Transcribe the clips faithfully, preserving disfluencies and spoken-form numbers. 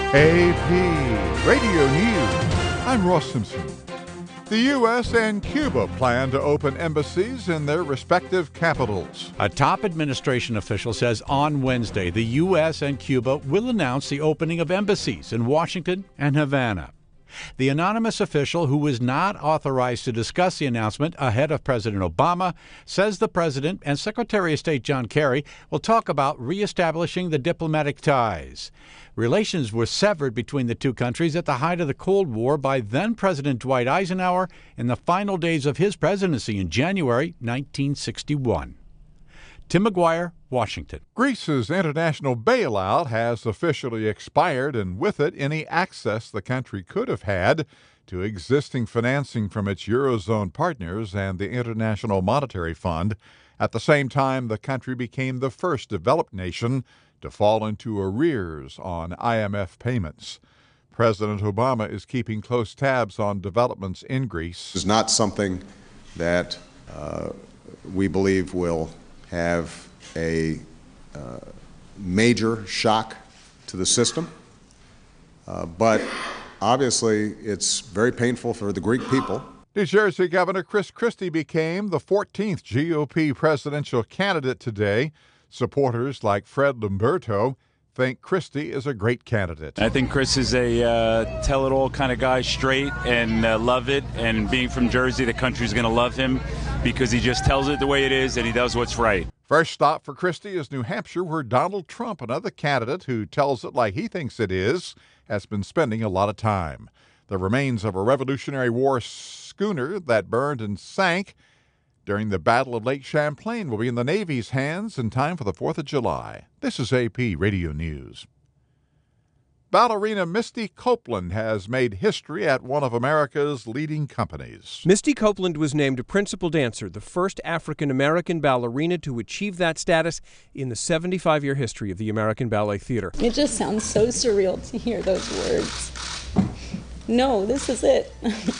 A P Radio News. I'm Ross Simpson. The U S and Cuba plan to open embassies in their respective capitals. A top administration official says on Wednesday the U S and Cuba will announce the opening of embassies in Washington and Havana. The anonymous official, who was not authorized to discuss the announcement ahead of President Obama, says the president and Secretary of State John Kerry will talk about reestablishing the diplomatic ties. Relations were severed between the two countries at the height of the Cold War by then-President Dwight Eisenhower in the final days of his presidency in January nineteen sixty-one. Tim McGuire, Washington. Greece's international bailout has officially expired, and with it, any access the country could have had to existing financing from its Eurozone partners and the International Monetary Fund. At the same time, the country became the first developed nation to fall into arrears on I M F payments. President Obama is keeping close tabs on developments in Greece. This is not something that uh, we believe will have a uh, major shock to the system, uh, but obviously it's very painful for the Greek people. New Jersey Governor Chris Christie became the fourteenth G O P presidential candidate today. Supporters like Fred Lamberto think Christie is a great candidate. I think Chris is a uh, tell-it-all kind of guy, straight and uh, love it. And being from Jersey, the country's going to love him because he just tells it the way it is and he does what's right. First stop for Christie is New Hampshire, where Donald Trump, another candidate who tells it like he thinks it is, has been spending a lot of time. The remains of a Revolutionary War schooner that burned and sank during the Battle of Lake Champlain will be in the Navy's hands in time for the fourth of July. This is A P Radio News. Ballerina Misty Copeland has made history at one of America's leading companies. Misty Copeland was named a principal dancer, the first African-American ballerina to achieve that status in the seventy-five-year history of the American Ballet Theater. It just sounds so surreal to hear those words. No, this is it.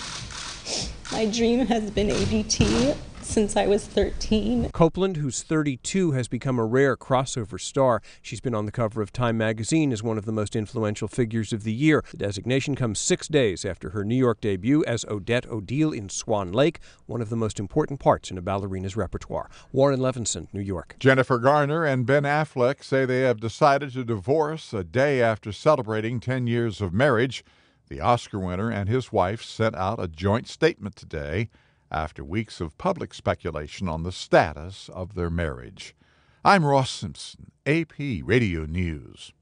My dream has been A D T since I was thirteen. Copeland, who's thirty-two, has become a rare crossover star. She's been on the cover of Time magazine as one of the most influential figures of the year. The designation comes six days after her New York debut as Odette Odile in Swan Lake, one of the most important parts in a ballerina's repertoire. Warren Levinson, New York. Jennifer Garner and Ben Affleck say they have decided to divorce a day after celebrating ten years of marriage. The Oscar winner and his wife sent out a joint statement today after weeks of public speculation on the status of their marriage. I'm Ross Simpson, A P Radio News.